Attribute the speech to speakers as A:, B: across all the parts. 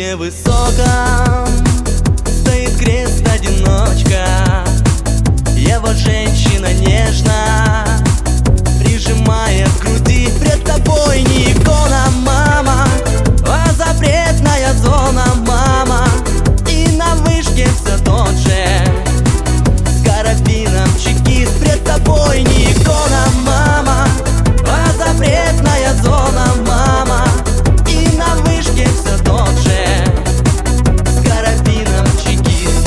A: невысоком стоит крест-одиночка. Его женщина нежно прижимает к груди. Пред тобой не икона, мама, а запретная зона, мама. И на вышке все тот же с карабином чекист. Пред тобой не икона, мама, а запретная зона, мама. И на вышке все тот же с карабином чекист.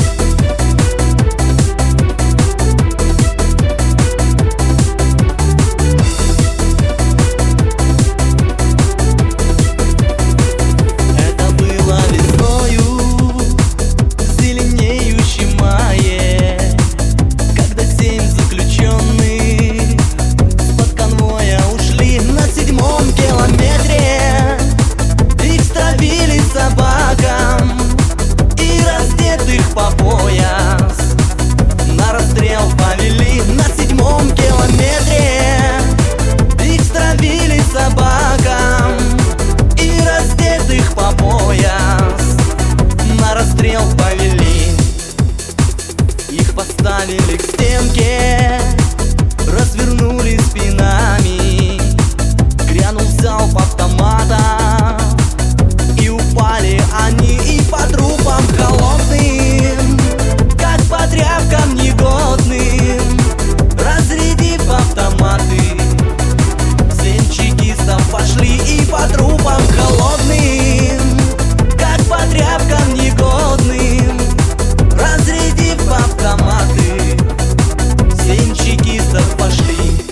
A: Это было весною в зеленеющем мае, когда 7 заключенных с-под конвоя ушли на 7-м километре. Их стравили собакам и раздетых по пояс на расстрел повели. На 7-м километре их стравили собакам и раздетых по пояс на расстрел повели. Их поставили к стенке, развернули спинами, грянул залп автомата, и упали они и по трупам холодным, как по тряпкам негодным, разрядив автоматы. 7 чекистов пошли и по трупам холодным, как по тряпкам негодным, разрядив автоматы. 7 чекистов пошли.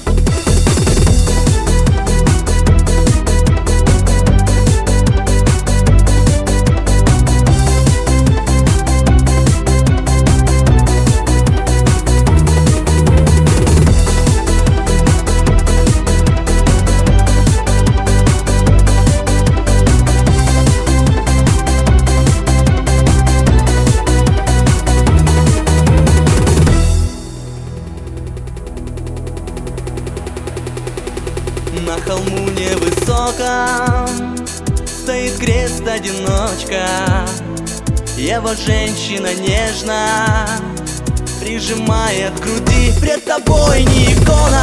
A: На холму невысоком стоит крест-одиночка. Его женщина нежно прижимает к груди. Пред тобой не икона,